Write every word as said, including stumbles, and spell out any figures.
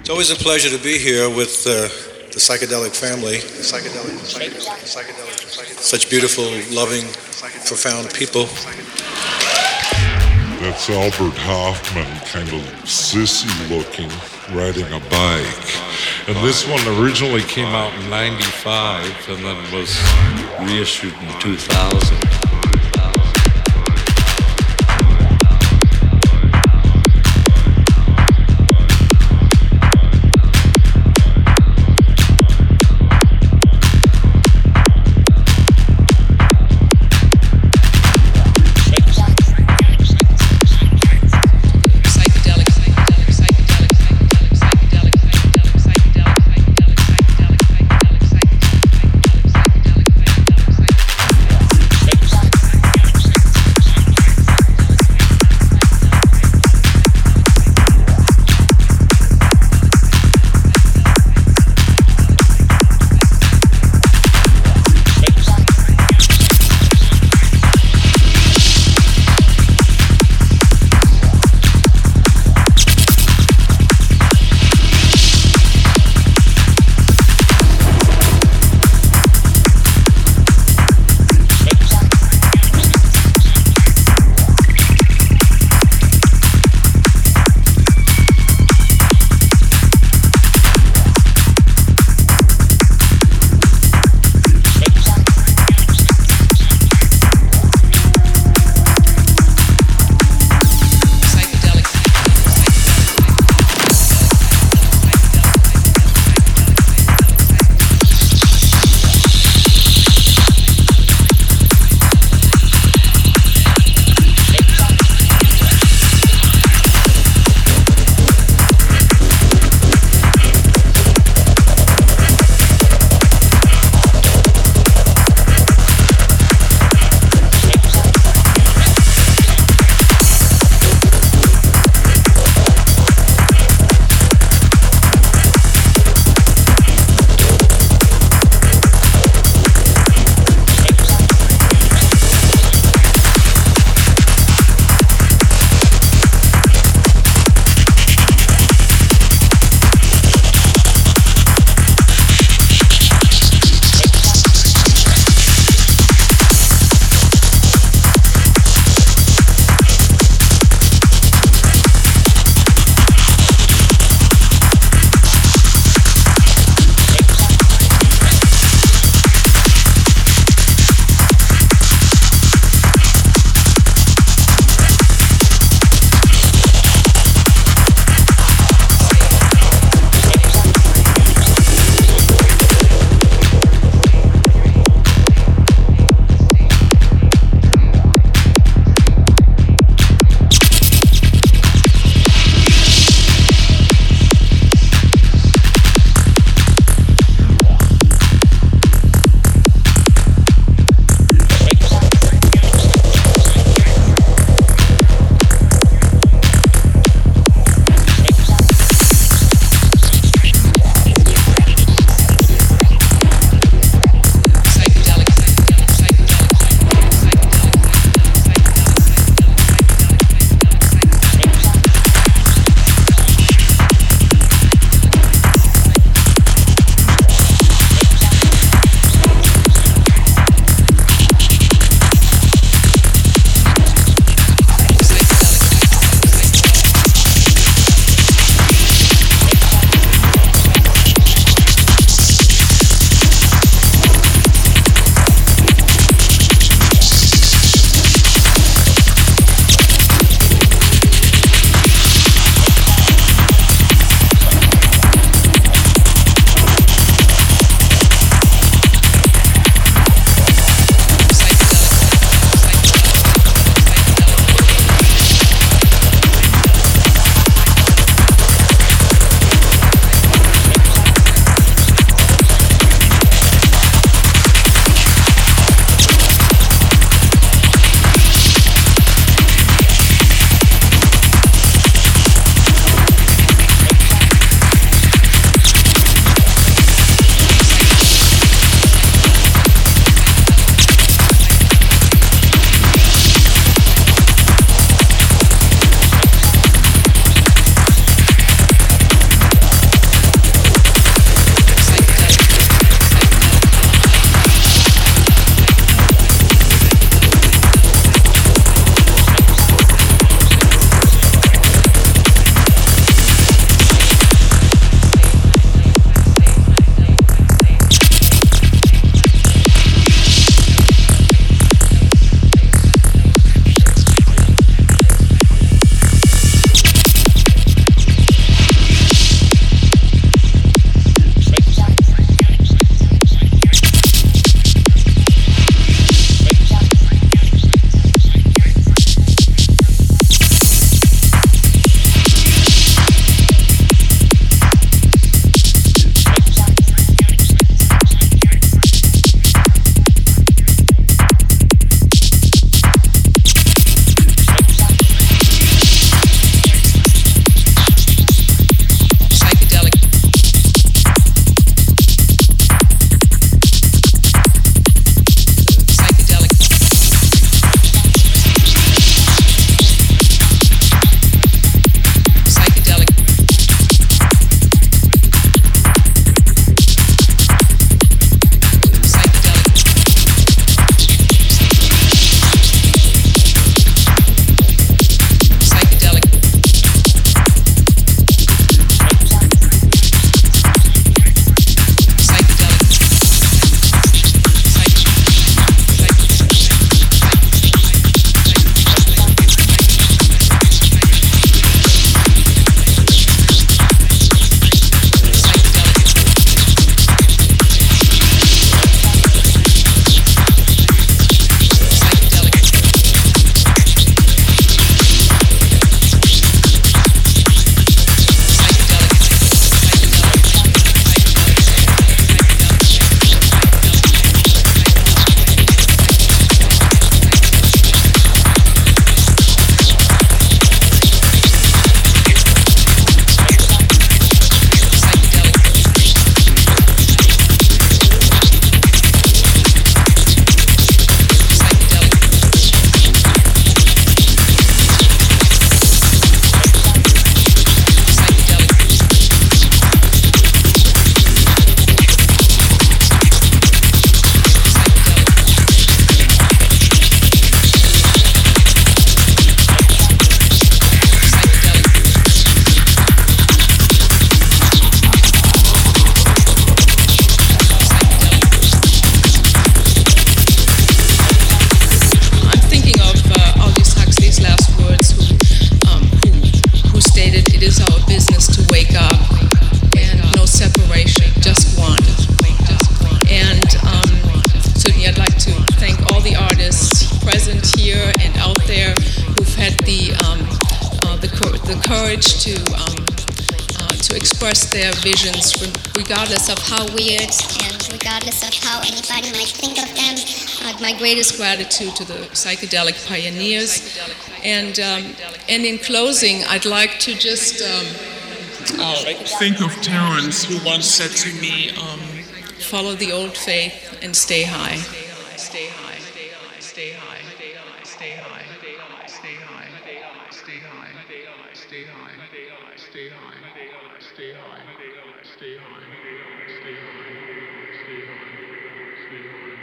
It's always a pleasure to be here with uh, the psychedelic family. Psychedelic, psychedelic, psychedelic, psychedelic. Such beautiful, loving, profound people. That's Albert Hoffman, kind of sissy looking, riding a bike. And this one originally came out in ninety-five and then was reissued in two thousand. Psychedelic, the, cour- the courage to um, uh, to express their visions, regardless of how weird and regardless of how anybody might think of them. Uh, my greatest gratitude to the psychedelic pioneers. And um, and in closing, I'd like to just um, uh, think of Terence, who once said to me, um, follow the old faith and stay high. Stay high, stay high, stay high, stay high, stay high, stay high, stay high, stay high, stay high, stay high, stay high, stay high, stay high, stay high, stay high, stay high, stay high, stay high, stay high.